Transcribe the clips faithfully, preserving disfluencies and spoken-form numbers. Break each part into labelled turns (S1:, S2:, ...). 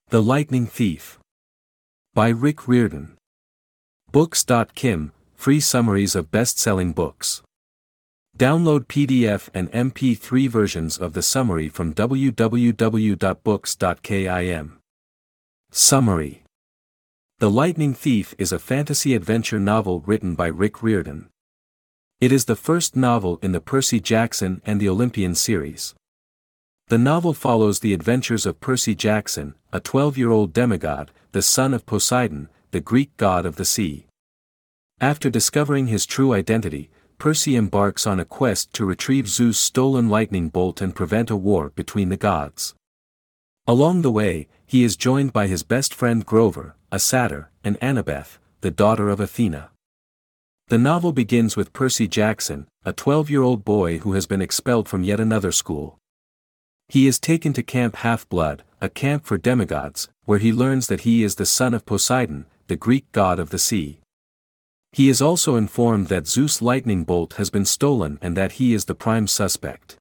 S1: The Lightning Thief. By Rick Riordan. Books dot com, free summaries of best-selling books. Download P D F and M P three versions of the summary from w w w dot books dot com. Summary. The Lightning Thief is a fantasy adventure novel written by Rick Riordan. It is the first novel in the Percy Jackson and the Olympian series. The novel follows the adventures of Percy Jackson, a twelve-year-old demigod, the son of Poseidon, the Greek god of the sea. After discovering his true identity, Percy embarks on a quest to retrieve Zeus' stolen lightning bolt and prevent a war between the gods. Along the way, he is joined by his best friend Grover, a satyr, and Annabeth, the daughter of Athena. The novel begins with Percy Jackson, a twelve-year-old boy who has been expelled from yet another school. He is taken to Camp Half-Blood, a camp for demigods, where he learns that he is the son of Poseidon, the Greek god of the sea. He is also informed that Zeus' lightning bolt has been stolen and that he is the prime suspect.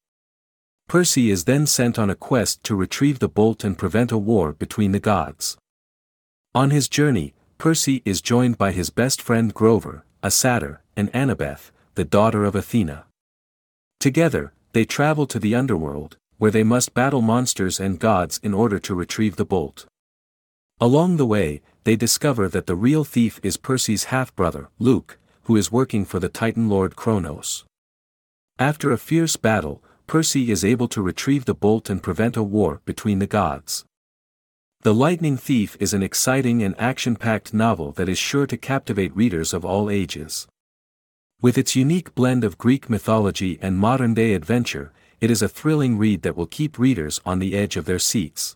S1: Percy is then sent on a quest to retrieve the bolt and prevent a war between the gods. On his journey, Percy is joined by his best friend Grover, a satyr, and Annabeth, the daughter of Athena. Together, they travel to the underworld, where they must battle monsters and gods in order to retrieve the bolt. Along the way, they discover that the real thief is Percy's half-brother, Luke, who is working for the Titan Lord Kronos. After a fierce battle, Percy is able to retrieve the bolt and prevent a war between the gods. The Lightning Thief is an exciting and action-packed novel that is sure to captivate readers of all ages. With its unique blend of Greek mythology and modern-day adventure, it is a thrilling read that will keep readers on the edge of their seats.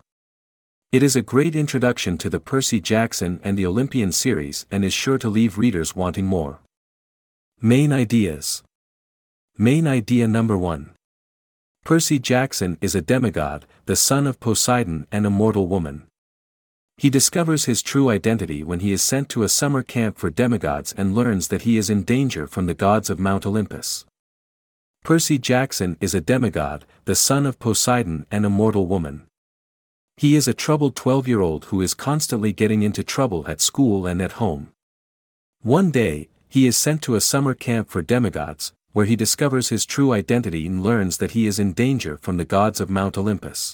S1: It is a great introduction to the Percy Jackson and the Olympian series and is sure to leave readers wanting more. Main ideas. Main idea number one. Percy Jackson is a demigod, the son of Poseidon and a mortal woman. He discovers his true identity when he is sent to a summer camp for demigods and learns that he is in danger from the gods of Mount Olympus. Percy Jackson is a demigod, the son of Poseidon and a mortal woman. He is a troubled twelve-year-old who is constantly getting into trouble at school and at home. One day, he is sent to a summer camp for demigods, where he discovers his true identity and learns that he is in danger from the gods of Mount Olympus.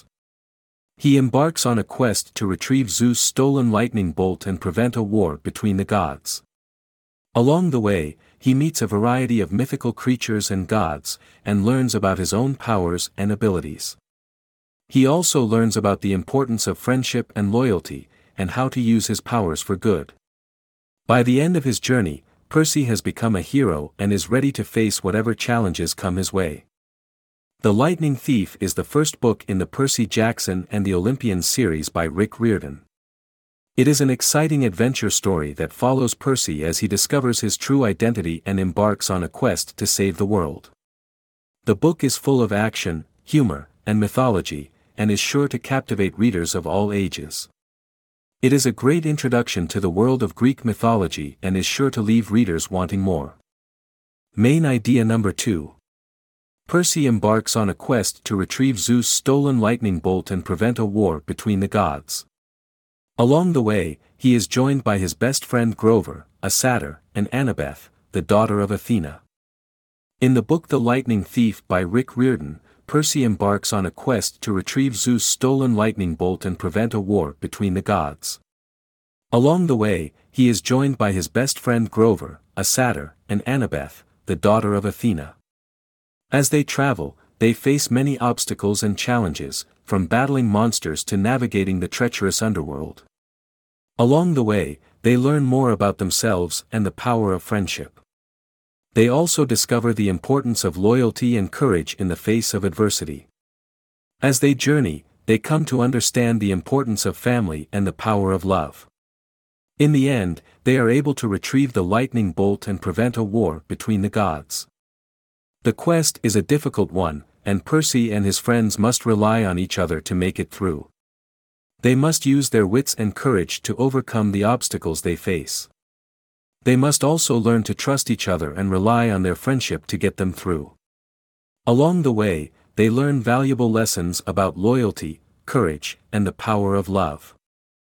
S1: He embarks on a quest to retrieve Zeus' stolen lightning bolt and prevent a war between the gods. Along the way, he meets a variety of mythical creatures and gods, and learns about his own powers and abilities. He also learns about the importance of friendship and loyalty, and how to use his powers for good. By the end of his journey, Percy has become a hero and is ready to face whatever challenges come his way. The Lightning Thief is the first book in the Percy Jackson and the Olympian series by Rick Riordan. It is an exciting adventure story that follows Percy as he discovers his true identity and embarks on a quest to save the world. The book is full of action, humor, and mythology, and is sure to captivate readers of all ages. It is a great introduction to the world of Greek mythology and is sure to leave readers wanting more. Main idea number two. Percy embarks on a quest to retrieve Zeus' stolen lightning bolt and prevent a war between the gods. Along the way, he is joined by his best friend Grover, a satyr, and Annabeth, the daughter of Athena. In the book The Lightning Thief by Rick Riordan, Percy embarks on a quest to retrieve Zeus' stolen lightning bolt and prevent a war between the gods. Along the way, he is joined by his best friend Grover, a satyr, and Annabeth, the daughter of Athena. As they travel, they face many obstacles and challenges, from battling monsters to navigating the treacherous underworld. Along the way, they learn more about themselves and the power of friendship. They also discover the importance of loyalty and courage in the face of adversity. As they journey, they come to understand the importance of family and the power of love. In the end, they are able to retrieve the lightning bolt and prevent a war between the gods. The quest is a difficult one, and Percy and his friends must rely on each other to make it through. They must use their wits and courage to overcome the obstacles they face. They must also learn to trust each other and rely on their friendship to get them through. Along the way, they learn valuable lessons about loyalty, courage, and the power of love.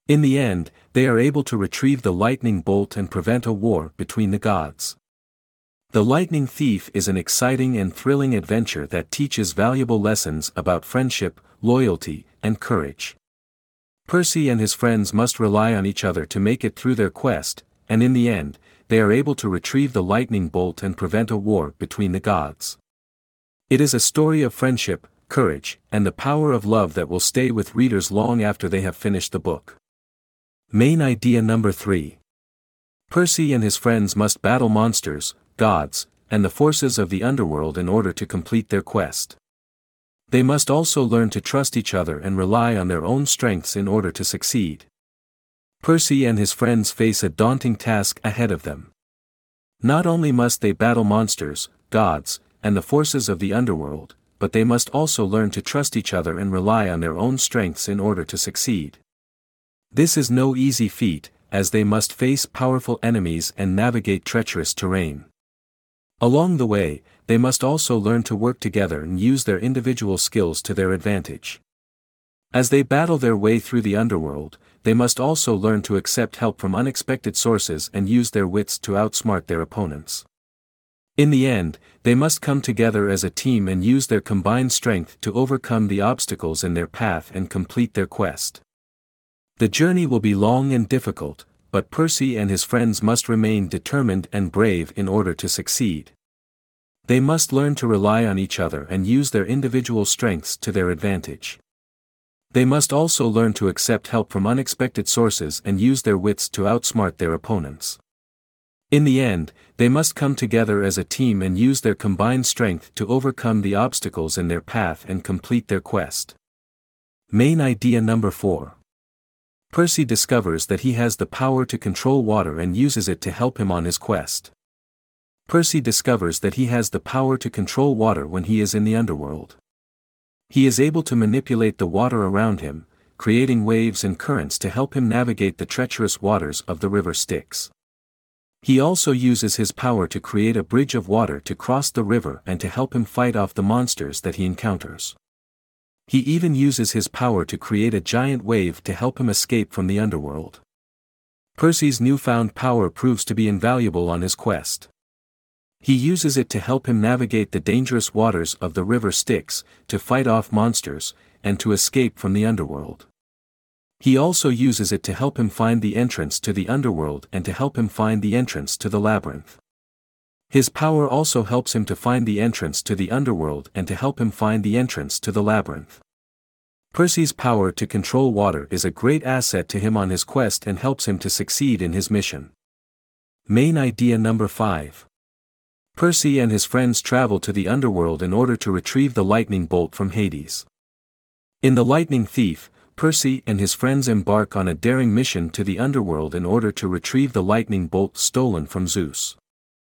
S1: In the end, they are able to retrieve the lightning bolt and prevent a war between the gods. The Lightning Thief is an exciting and thrilling adventure that teaches valuable lessons about friendship, loyalty, and courage. Percy and his friends must rely on each other to make it through their quest, and in the end, they are able to retrieve the lightning bolt and prevent a war between the gods. It is a story of friendship, courage, and the power of love that will stay with readers long after they have finished the book. Main idea number three. Percy and his friends must battle monsters, gods, and the forces of the underworld in order to complete their quest. They must also learn to trust each other and rely on their own strengths in order to succeed. Percy and his friends face a daunting task ahead of them. Not only must they battle monsters, gods, and the forces of the underworld, but they must also learn to trust each other and rely on their own strengths in order to succeed. This is no easy feat, as they must face powerful enemies and navigate treacherous terrain. Along the way, they must also learn to work together and use their individual skills to their advantage. As they battle their way through the underworld, they must also learn to accept help from unexpected sources and use their wits to outsmart their opponents. In the end, they must come together as a team and use their combined strength to overcome the obstacles in their path and complete their quest. The journey will be long and difficult, but Percy and his friends must remain determined and brave in order to succeed. They must learn to rely on each other and use their individual strengths to their advantage. They must also learn to accept help from unexpected sources and use their wits to outsmart their opponents. In the end, they must come together as a team and use their combined strength to overcome the obstacles in their path and complete their quest. Main idea number four. Percy discovers that he has the power to control water and uses it to help him on his quest. Percy discovers that he has the power to control water when he is in the underworld. He is able to manipulate the water around him, creating waves and currents to help him navigate the treacherous waters of the river Styx. He also uses his power to create a bridge of water to cross the river and to help him fight off the monsters that he encounters. He even uses his power to create a giant wave to help him escape from the underworld. Percy's newfound power proves to be invaluable on his quest. He uses it to help him navigate the dangerous waters of the river Styx, to fight off monsters, and to escape from the underworld. He also uses it to help him find the entrance to the underworld and to help him find the entrance to the labyrinth. His power also helps him to find the entrance to the underworld and to help him find the entrance to the labyrinth. Percy's power to control water is a great asset to him on his quest and helps him to succeed in his mission. Main idea number five. Percy and his friends travel to the underworld in order to retrieve the lightning bolt from Hades. In The Lightning Thief, Percy and his friends embark on a daring mission to the underworld in order to retrieve the lightning bolt stolen from Zeus.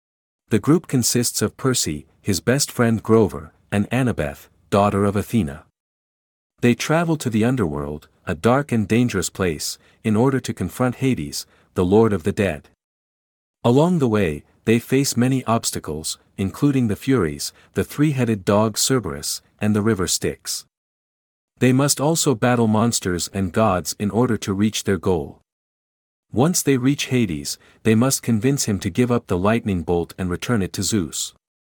S1: The group consists of Percy, his best friend Grover, and Annabeth, daughter of Athena. They travel to the underworld, a dark and dangerous place, in order to confront Hades, the Lord of the Dead. Along the way, they face many obstacles, including the Furies, the three-headed dog Cerberus, and the river Styx. They must also battle monsters and gods in order to reach their goal. Once they reach Hades, they must convince him to give up the lightning bolt and return it to Zeus.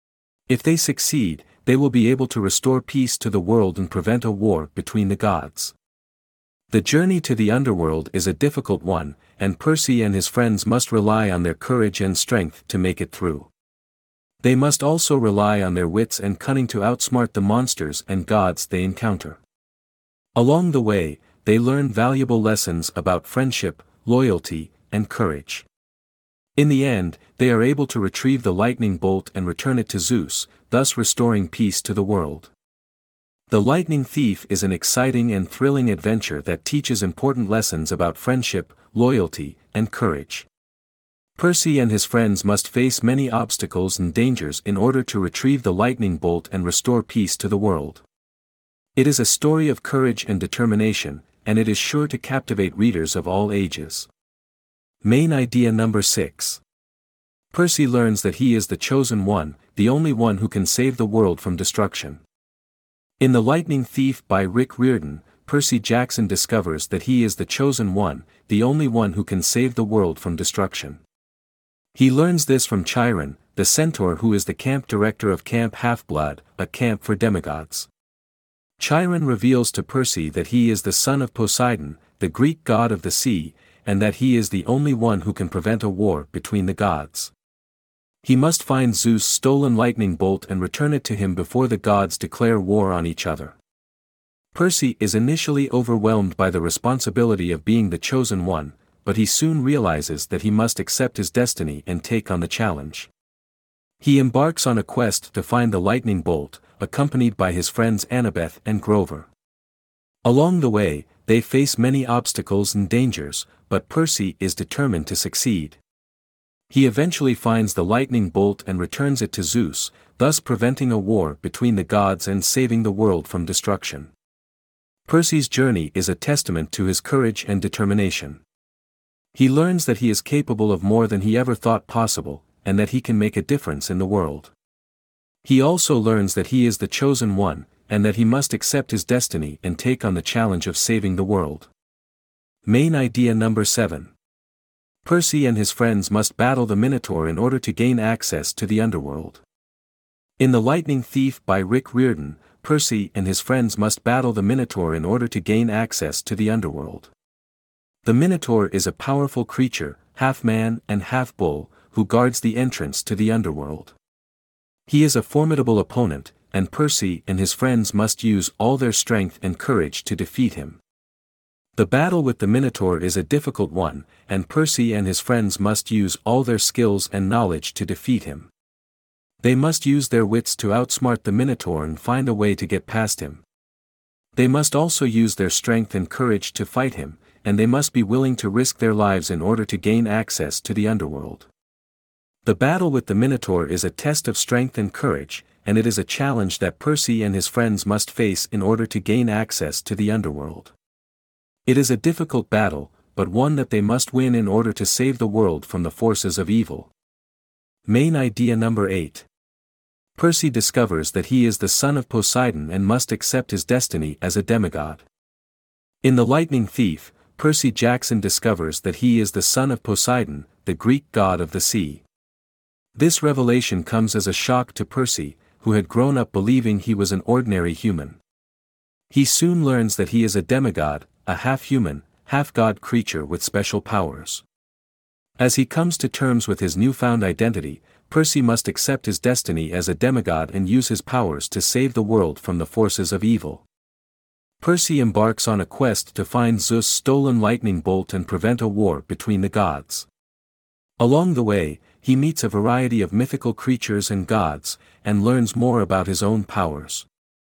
S1: If they succeed, they will be able to restore peace to the world and prevent a war between the gods. The journey to the underworld is a difficult one, and Percy and his friends must rely on their courage and strength to make it through. They must also rely on their wits and cunning to outsmart the monsters and gods they encounter. Along the way, they learn valuable lessons about friendship, loyalty, and courage. In the end, they are able to retrieve the lightning bolt and return it to Zeus, thus restoring peace to the world. The Lightning Thief is an exciting and thrilling adventure that teaches important lessons about friendship, loyalty, and courage. Percy and his friends must face many obstacles and dangers in order to retrieve the lightning bolt and restore peace to the world. It is a story of courage and determination, and it is sure to captivate readers of all ages. Main idea number six. Percy learns that he is the chosen one, the only one who can save the world from destruction. In The Lightning Thief by Rick Riordan, Percy Jackson discovers that he is the chosen one, the only one who can save the world from destruction. He learns this from Chiron, the centaur who is the camp director of Camp Half-Blood, a camp for demigods. Chiron reveals to Percy that he is the son of Poseidon, the Greek god of the sea, and that he is the only one who can prevent a war between the gods. He must find Zeus' stolen lightning bolt and return it to him before the gods declare war on each other. Percy is initially overwhelmed by the responsibility of being the chosen one, but he soon realizes that he must accept his destiny and take on the challenge. He embarks on a quest to find the lightning bolt, accompanied by his friends Annabeth and Grover. Along the way, they face many obstacles and dangers, but Percy is determined to succeed. He eventually finds the lightning bolt and returns it to Zeus, thus preventing a war between the gods and saving the world from destruction. Percy's journey is a testament to his courage and determination. He learns that he is capable of more than he ever thought possible, and that he can make a difference in the world. He also learns that he is the chosen one, and that he must accept his destiny and take on the challenge of saving the world. Main idea number seven. Percy and his friends must battle the Minotaur in order to gain access to the underworld. In The Lightning Thief by Rick Riordan, Percy and his friends must battle the Minotaur in order to gain access to the underworld. The Minotaur is a powerful creature, half man and half bull, who guards the entrance to the underworld. He is a formidable opponent, and Percy and his friends must use all their strength and courage to defeat him. The battle with the Minotaur is a difficult one, and Percy and his friends must use all their skills and knowledge to defeat him. They must use their wits to outsmart the Minotaur and find a way to get past him. They must also use their strength and courage to fight him, and they must be willing to risk their lives in order to gain access to the underworld. The battle with the Minotaur is a test of strength and courage, and it is a challenge that Percy and his friends must face in order to gain access to the underworld. It is a difficult battle, but one that they must win in order to save the world from the forces of evil. Main idea number eight. Percy discovers that he is the son of Poseidon and must accept his destiny as a demigod. In The Lightning Thief, Percy Jackson discovers that he is the son of Poseidon, the Greek god of the sea. This revelation comes as a shock to Percy, who had grown up believing he was an ordinary human. He soon learns that he is a demigod, a half-human, half-god creature with special powers. As he comes to terms with his newfound identity, Percy must accept his destiny as a demigod and use his powers to save the world from the forces of evil. Percy embarks on a quest to find Zeus' stolen lightning bolt and prevent a war between the gods. Along the way, he meets a variety of mythical creatures and gods, and learns more about his own powers.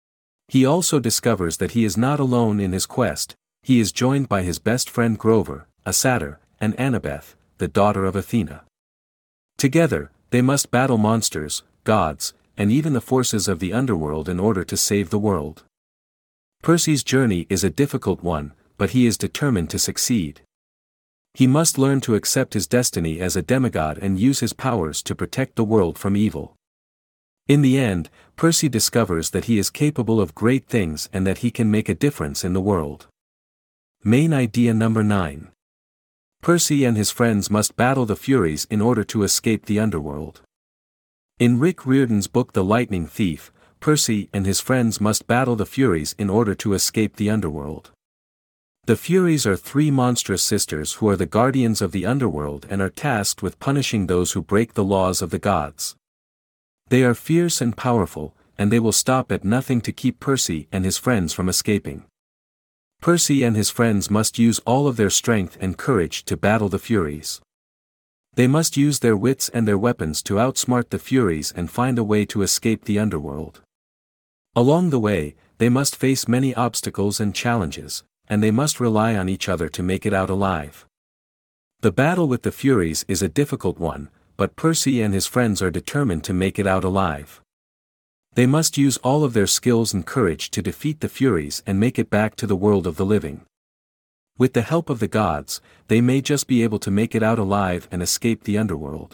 S1: He also discovers that he is not alone in his quest. He is joined by his best friend Grover, a satyr, and Annabeth, the daughter of Athena. Together, they must battle monsters, gods, and even the forces of the underworld in order to save the world. Percy's journey is a difficult one, but he is determined to succeed. He must learn to accept his destiny as a demigod and use his powers to protect the world from evil. In the end, Percy discovers that he is capable of great things and that he can make a difference in the world. Main idea number nine. Percy and his friends must battle the Furies in order to escape the underworld. In Rick Riordan's book The Lightning Thief, Percy and his friends must battle the Furies in order to escape the underworld. The Furies are three monstrous sisters who are the guardians of the underworld and are tasked with punishing those who break the laws of the gods. They are fierce and powerful, and they will stop at nothing to keep Percy and his friends from escaping. Percy and his friends must use all of their strength and courage to battle the Furies. They must use their wits and their weapons to outsmart the Furies and find a way to escape the underworld. Along the way, they must face many obstacles and challenges, and they must rely on each other to make it out alive. The battle with the Furies is a difficult one, but Percy and his friends are determined to make it out alive. They must use all of their skills and courage to defeat the Furies and make it back to the world of the living. With the help of the gods, they may just be able to make it out alive and escape the underworld.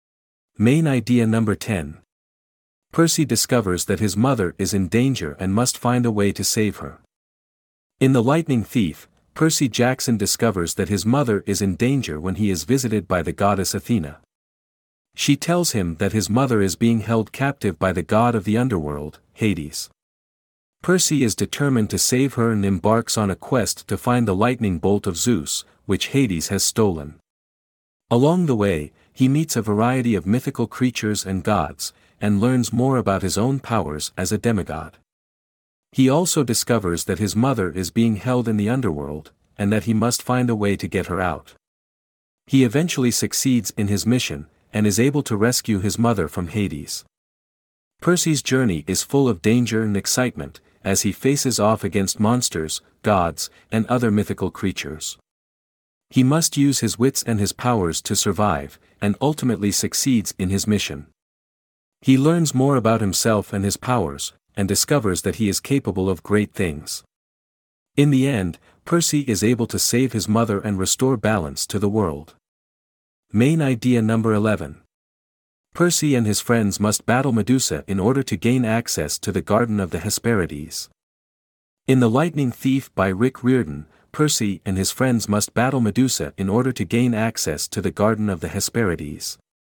S1: Main idea number ten. Percy discovers that his mother is in danger and must find a way to save her. In The Lightning Thief, Percy Jackson discovers that his mother is in danger when he is visited by the goddess Athena. She tells him that his mother is being held captive by the god of the underworld, Hades. Percy is determined to save her and embarks on a quest to find the lightning bolt of Zeus, which Hades has stolen. Along the way, he meets a variety of mythical creatures and gods, and learns more about his own powers as a demigod. He also discovers that his mother is being held in the underworld, and that he must find a way to get her out. He eventually succeeds in his mission, and is able to rescue his mother from Hades. Percy's journey is full of danger and excitement, as he faces off against monsters, gods, and other mythical creatures. He must use his wits and his powers to survive, and ultimately succeeds in his mission. He learns more about himself and his powers, and discovers that he is capable of great things. In the end, Percy is able to save his mother and restore balance to the world. Main idea number eleven. Percy and his friends must battle Medusa in order to gain access to the Garden of the Hesperides. In The Lightning Thief by Rick Riordan, Percy and his friends must battle Medusa in order to gain access to the Garden of the Hesperides.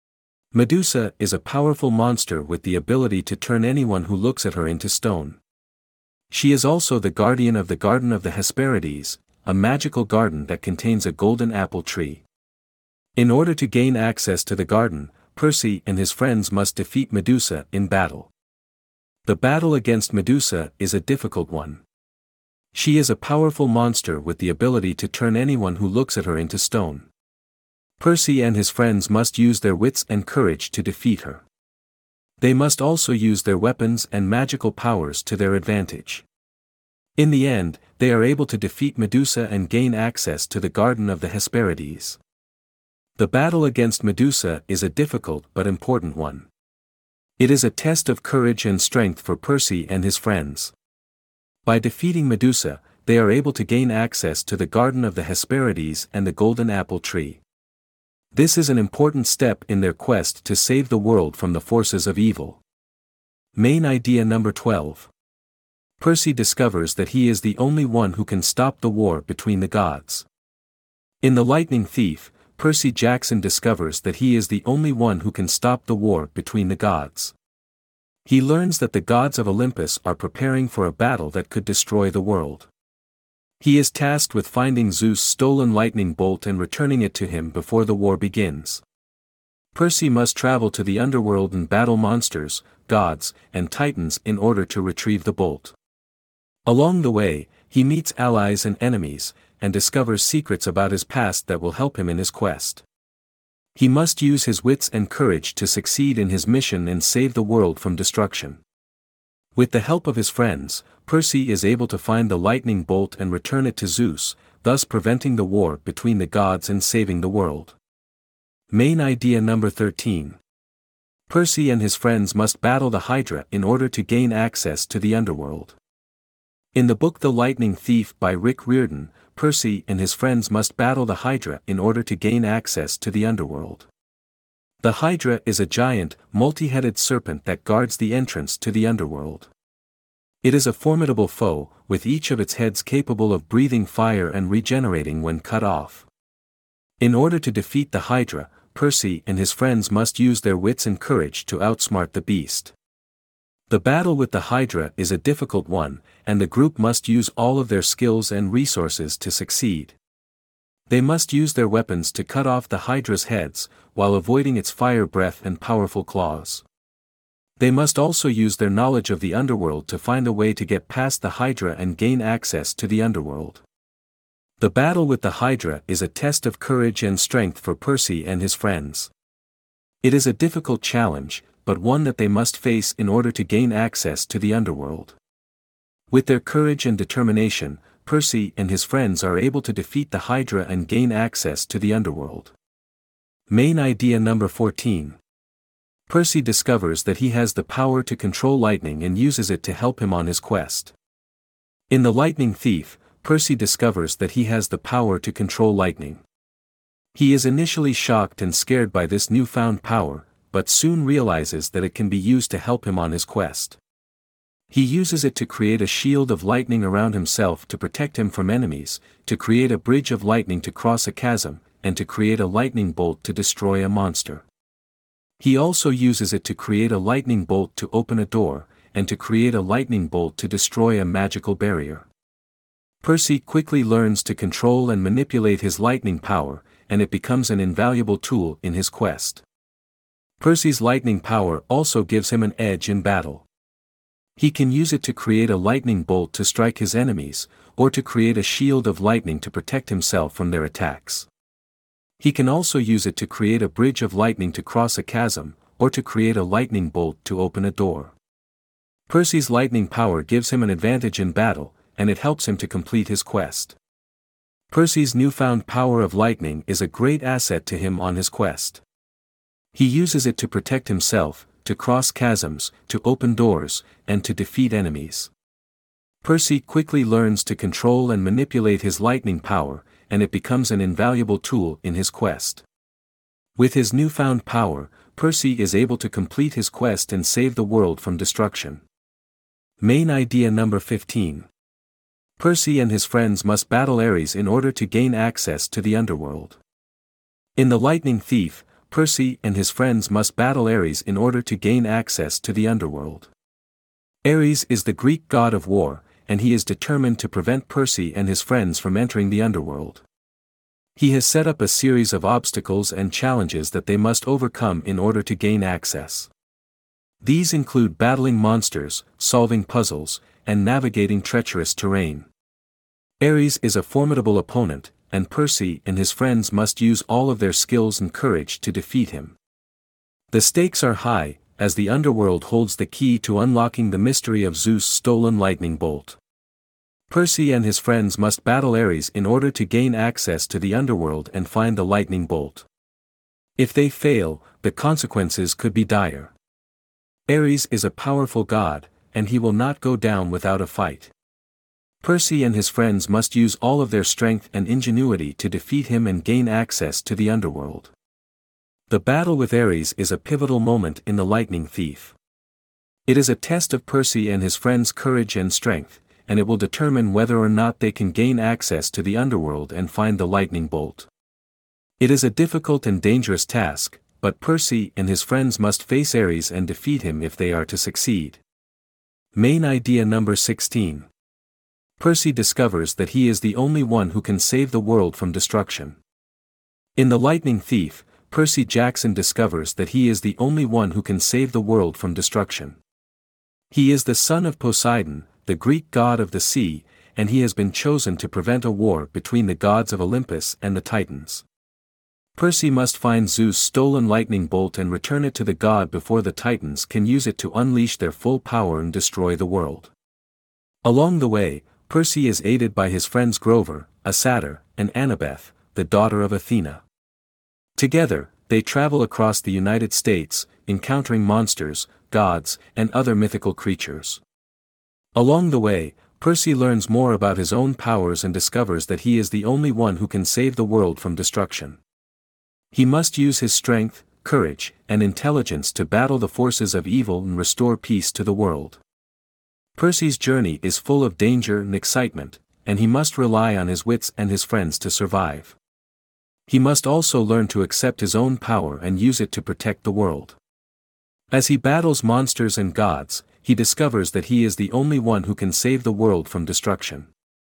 S1: Medusa is a powerful monster with the ability to turn anyone who looks at her into stone. She is also the guardian of the Garden of the Hesperides, a magical garden that contains a golden apple tree. In order to gain access to the garden, Percy and his friends must defeat Medusa in battle. The battle against Medusa is a difficult one. She is a powerful monster with the ability to turn anyone who looks at her into stone. Percy and his friends must use their wits and courage to defeat her. They must also use their weapons and magical powers to their advantage. In the end, they are able to defeat Medusa and gain access to the Garden of the Hesperides. The battle against Medusa is a difficult but important one. It is a test of courage and strength for Percy and his friends. By defeating Medusa, they are able to gain access to the Garden of the Hesperides and the Golden Apple Tree. This is an important step in their quest to save the world from the forces of evil. Main idea number twelve. Percy discovers that he is the only one who can stop the war between the gods. In The Lightning Thief, Percy Jackson discovers that he is the only one who can stop the war between the gods. He learns that the gods of Olympus are preparing for a battle that could destroy the world. He is tasked with finding Zeus' stolen lightning bolt and returning it to him before the war begins. Percy must travel to the underworld and battle monsters, gods, and titans in order to retrieve the bolt. Along the way, he meets allies and enemies, and discovers secrets about his past that will help him in his quest. He must use his wits and courage to succeed in his mission and save the world from destruction. With the help of his friends, Percy is able to find the lightning bolt and return it to Zeus, thus preventing the war between the gods and saving the world. Main idea number thirteen. Percy and his friends must battle the Hydra in order to gain access to the underworld. In the book The Lightning Thief by Rick Riordan, Percy and his friends must battle the Hydra in order to gain access to the underworld. The Hydra is a giant, multi-headed serpent that guards the entrance to the underworld. It is a formidable foe, with each of its heads capable of breathing fire and regenerating when cut off. In order to defeat the Hydra, Percy and his friends must use their wits and courage to outsmart the beast. The battle with the Hydra is a difficult one, and the group must use all of their skills and resources to succeed. They must use their weapons to cut off the Hydra's heads, while avoiding its fire breath and powerful claws. They must also use their knowledge of the underworld to find a way to get past the Hydra and gain access to the underworld. The battle with the Hydra is a test of courage and strength for Percy and his friends. It is a difficult challenge, but one that they must face in order to gain access to the underworld. With their courage and determination, Percy and his friends are able to defeat the Hydra and gain access to the underworld. Main idea number fourteen. Percy discovers that he has the power to control lightning and uses it to help him on his quest. In The Lightning Thief, Percy discovers that he has the power to control lightning. He is initially shocked and scared by this newfound power, but soon realizes that it can be used to help him on his quest. He uses it to create a shield of lightning around himself to protect him from enemies, to create a bridge of lightning to cross a chasm, and to create a lightning bolt to destroy a monster. He also uses it to create a lightning bolt to open a door, and to create a lightning bolt to destroy a magical barrier. Percy quickly learns to control and manipulate his lightning power, and it becomes an invaluable tool in his quest. Percy's lightning power also gives him an edge in battle. He can use it to create a lightning bolt to strike his enemies, or to create a shield of lightning to protect himself from their attacks. He can also use it to create a bridge of lightning to cross a chasm, or to create a lightning bolt to open a door. Percy's lightning power gives him an advantage in battle, and it helps him to complete his quest. Percy's newfound power of lightning is a great asset to him on his quest. He uses it to protect himself, to cross chasms, to open doors, and to defeat enemies. Percy quickly learns to control and manipulate his lightning power, and it becomes an invaluable tool in his quest. With his newfound power, Percy is able to complete his quest and save the world from destruction. Main idea number fifteen. Percy and his friends must battle Ares in order to gain access to the underworld. In The Lightning Thief, Percy and his friends must battle Ares in order to gain access to the underworld. Ares is the Greek god of war, and he is determined to prevent Percy and his friends from entering the underworld. He has set up a series of obstacles and challenges that they must overcome in order to gain access. These include battling monsters, solving puzzles, and navigating treacherous terrain. Ares is a formidable opponent, and Percy and his friends must use all of their skills and courage to defeat him. The stakes are high, as the underworld holds the key to unlocking the mystery of Zeus' stolen lightning bolt. Percy and his friends must battle Ares in order to gain access to the underworld and find the lightning bolt. If they fail, the consequences could be dire. Ares is a powerful god, and he will not go down without a fight. Percy and his friends must use all of their strength and ingenuity to defeat him and gain access to the underworld. The battle with Ares is a pivotal moment in The Lightning Thief. It is a test of Percy and his friends' courage and strength, and it will determine whether or not they can gain access to the underworld and find the lightning bolt. It is a difficult and dangerous task, but Percy and his friends must face Ares and defeat him if they are to succeed. Main idea number sixteen. Percy discovers that he is the only one who can save the world from destruction. In The Lightning Thief, Percy Jackson discovers that he is the only one who can save the world from destruction. He is the son of Poseidon, the Greek god of the sea, and he has been chosen to prevent a war between the gods of Olympus and the Titans. Percy must find Zeus' stolen lightning bolt and return it to the god before the Titans can use it to unleash their full power and destroy the world. Along the way, Percy is aided by his friends Grover, a satyr, and Annabeth, the daughter of Athena. Together, they travel across the United States, encountering monsters, gods, and other mythical creatures. Along the way, Percy learns more about his own powers and discovers that he is the only one who can save the world from destruction. He must use his strength, courage, and intelligence to battle the forces of evil and restore peace to the world. Percy's journey is full of danger and excitement, and he must rely on his wits and his friends to survive. He must also learn to accept his own power and use it to protect the world. As he battles monsters and gods, he discovers that he is the only one who can save the world from destruction.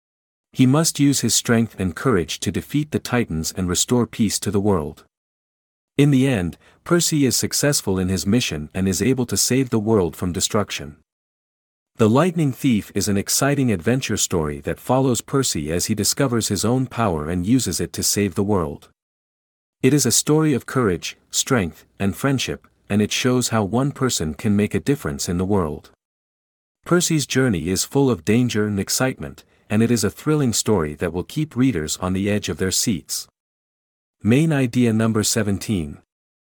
S1: He must use his strength and courage to defeat the Titans and restore peace to the world. In the end, Percy is successful in his mission and is able to save the world from destruction. The Lightning Thief is an exciting adventure story that follows Percy as he discovers his own power and uses it to save the world. It is a story of courage, strength, and friendship, and it shows how one person can make a difference in the world. Percy's journey is full of danger and excitement, and it is a thrilling story that will keep readers on the edge of their seats. Main idea number seventeen.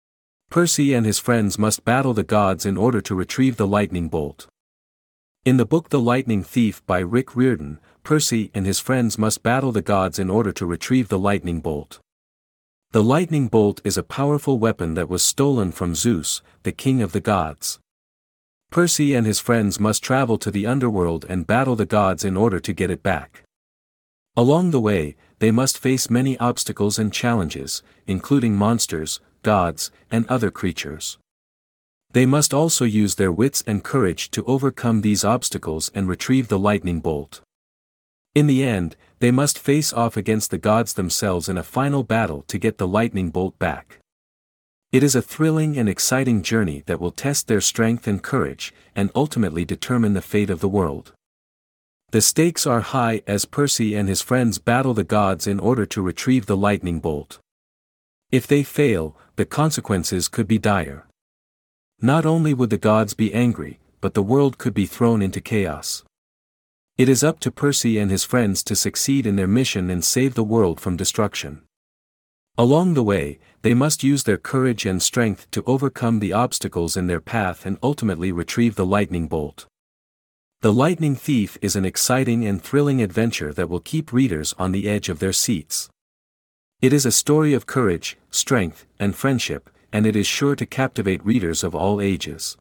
S1: Percy and his friends must battle the gods in order to retrieve the lightning bolt. In the book The Lightning Thief by Rick Riordan, Percy and his friends must battle the gods in order to retrieve the lightning bolt. The lightning bolt is a powerful weapon that was stolen from Zeus, the king of the gods. Percy and his friends must travel to the underworld and battle the gods in order to get it back. Along the way, they must face many obstacles and challenges, including monsters, gods, and other creatures. They must also use their wits and courage to overcome these obstacles and retrieve the lightning bolt. In the end, they must face off against the gods themselves in a final battle to get the lightning bolt back. It is a thrilling and exciting journey that will test their strength and courage, and ultimately determine the fate of the world. The stakes are high as Percy and his friends battle the gods in order to retrieve the lightning bolt. If they fail, the consequences could be dire. Not only would the gods be angry, but the world could be thrown into chaos. It is up to Percy and his friends to succeed in their mission and save the world from destruction. Along the way, they must use their courage and strength to overcome the obstacles in their path and ultimately retrieve the lightning bolt. The Lightning Thief is an exciting and thrilling adventure that will keep readers on the edge of their seats. It is a story of courage, strength, and friendship, and it is sure to captivate readers of all ages.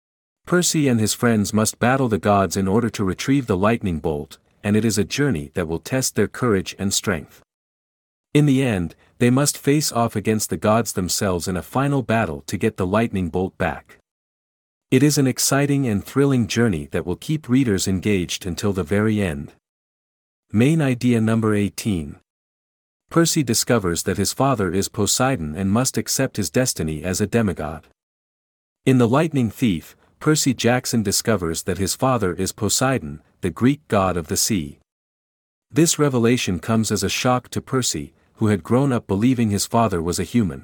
S1: Percy and his friends must battle the gods in order to retrieve the lightning bolt, and it is a journey that will test their courage and strength. In the end, they must face off against the gods themselves in a final battle to get the lightning bolt back. It is an exciting and thrilling journey that will keep readers engaged until the very end. Main idea number eighteen. Percy discovers that his father is Poseidon and must accept his destiny as a demigod. In The Lightning Thief, Percy Jackson discovers that his father is Poseidon, the Greek god of the sea. This revelation comes as a shock to Percy, who had grown up believing his father was a human.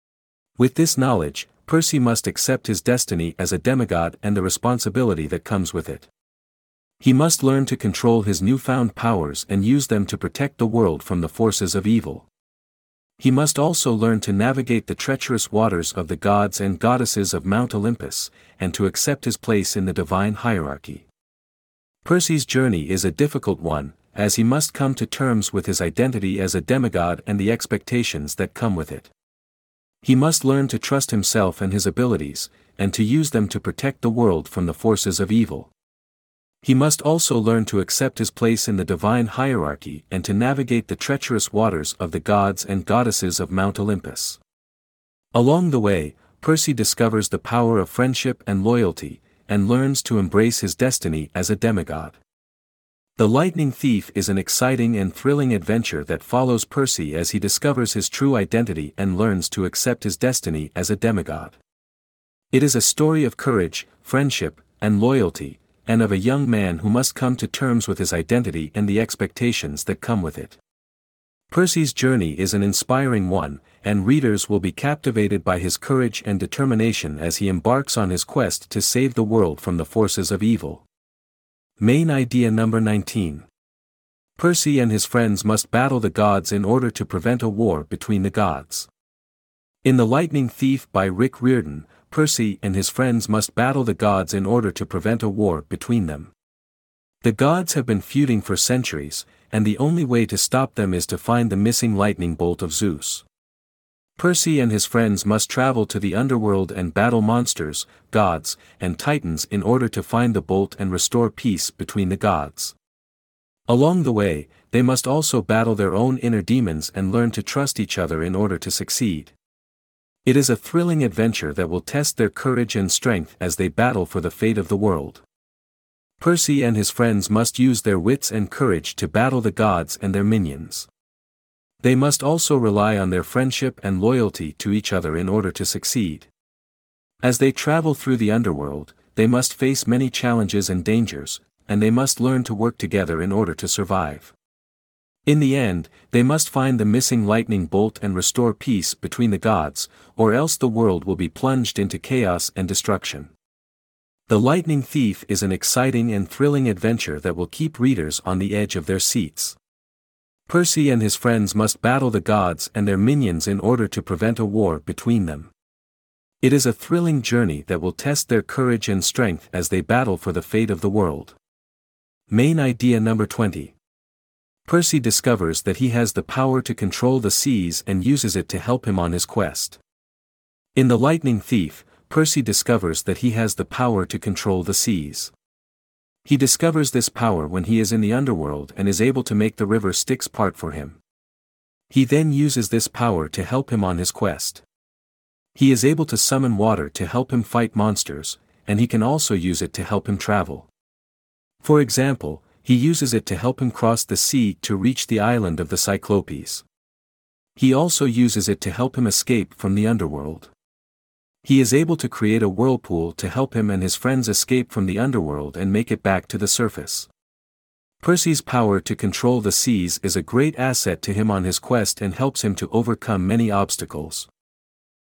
S1: With this knowledge, Percy must accept his destiny as a demigod and the responsibility that comes with it. He must learn to control his newfound powers and use them to protect the world from the forces of evil. He must also learn to navigate the treacherous waters of the gods and goddesses of Mount Olympus, and to accept his place in the divine hierarchy. Percy's journey is a difficult one, as he must come to terms with his identity as a demigod and the expectations that come with it. He must learn to trust himself and his abilities, and to use them to protect the world from the forces of evil. He must also learn to accept his place in the divine hierarchy and to navigate the treacherous waters of the gods and goddesses of Mount Olympus. Along the way, Percy discovers the power of friendship and loyalty, and learns to embrace his destiny as a demigod. The Lightning Thief is an exciting and thrilling adventure that follows Percy as he discovers his true identity and learns to accept his destiny as a demigod. It is a story of courage, friendship, and loyalty, and of a young man who must come to terms with his identity and the expectations that come with it. Percy's journey is an inspiring one, and readers will be captivated by his courage and determination as he embarks on his quest to save the world from the forces of evil. Main idea number nineteen. Percy and his friends must battle the gods in order to prevent a war between the gods. In The Lightning Thief by Rick Riordan, Percy and his friends must battle the gods in order to prevent a war between them. The gods have been feuding for centuries, and the only way to stop them is to find the missing lightning bolt of Zeus. Percy and his friends must travel to the underworld and battle monsters, gods, and titans in order to find the bolt and restore peace between the gods. Along the way, they must also battle their own inner demons and learn to trust each other in order to succeed. It is a thrilling adventure that will test their courage and strength as they battle for the fate of the world. Percy and his friends must use their wits and courage to battle the gods and their minions. They must also rely on their friendship and loyalty to each other in order to succeed. As they travel through the underworld, they must face many challenges and dangers, and they must learn to work together in order to survive. In the end, they must find the missing lightning bolt and restore peace between the gods, or else the world will be plunged into chaos and destruction. The Lightning Thief is an exciting and thrilling adventure that will keep readers on the edge of their seats. Percy and his friends must battle the gods and their minions in order to prevent a war between them. It is a thrilling journey that will test their courage and strength as they battle for the fate of the world. Main idea number twenty. Percy discovers that he has the power to control the seas and uses it to help him on his quest. In The Lightning Thief, Percy discovers that he has the power to control the seas. He discovers this power when he is in the underworld and is able to make the river Styx part for him. He then uses this power to help him on his quest. He is able to summon water to help him fight monsters, and he can also use it to help him travel. For example, he uses it to help him cross the sea to reach the island of the Cyclopes. He also uses it to help him escape from the underworld. He is able to create a whirlpool to help him and his friends escape from the underworld and make it back to the surface. Percy's power to control the seas is a great asset to him on his quest and helps him to overcome many obstacles.